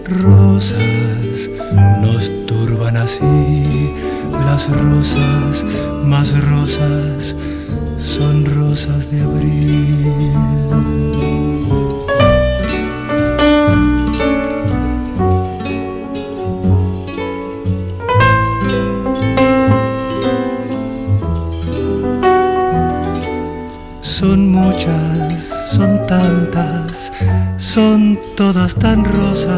Rosas nos turban así, las rosas más rosas son rosas de abril. Son muchas, son tantas, son todas tan rosas.